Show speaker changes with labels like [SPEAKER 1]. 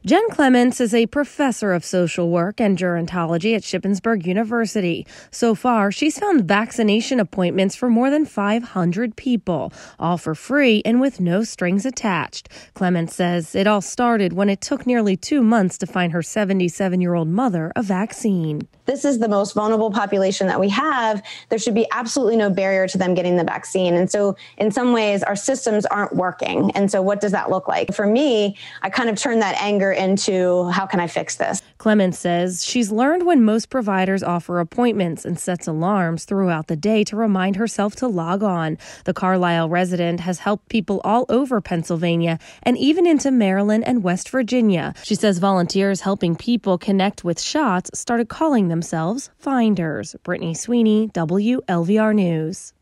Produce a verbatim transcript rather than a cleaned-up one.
[SPEAKER 1] Jen Clements is a professor of social work and gerontology at Shippensburg University. So far, she's found vaccination appointments for more than five hundred people, all for free and with no strings attached. Clements says it all started when it took nearly two months to find her seventy-seven-year-old mother a vaccine.
[SPEAKER 2] This is the most vulnerable population that we have. There should be absolutely no barrier to them getting the vaccine. And so in some ways, our systems aren't working. And so what does that look like? For me, I kind of turned that anger into how can I fix this?
[SPEAKER 1] Clements says she's learned when most providers offer appointments and sets alarms throughout the day to remind herself to log on. The Carlisle resident has helped people all over Pennsylvania and even into Maryland and West Virginia. She says volunteers helping people connect with shots started calling themselves finders. Brittany Sweeney, W L V R News.